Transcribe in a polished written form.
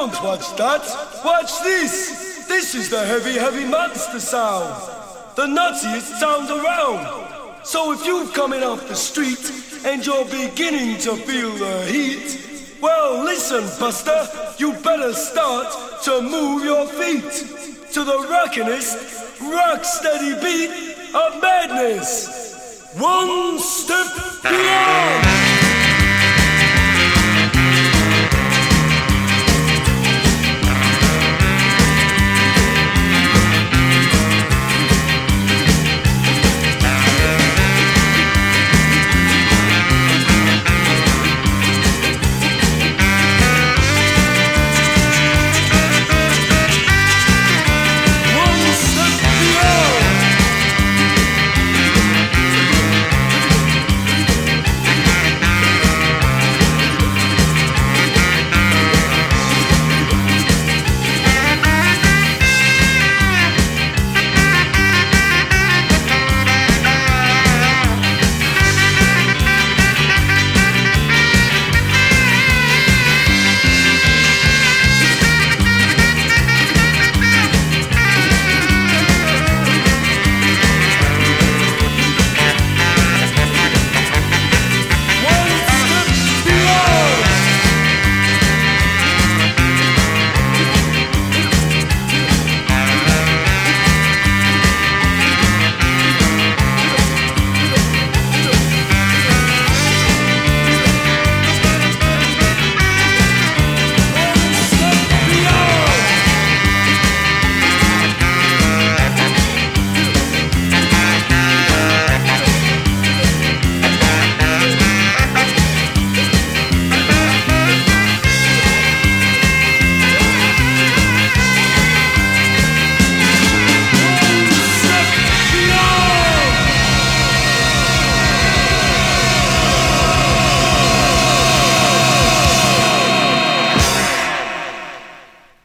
Don't watch that. Watch this. This is the heavy, heavy monster sound. The nuttiest sound around. So if you're coming off the street and you're beginning to feel the heat, well, listen, Buster, you better start to move your feet to the rockinest, rock-steady beat of madness. One step beyond.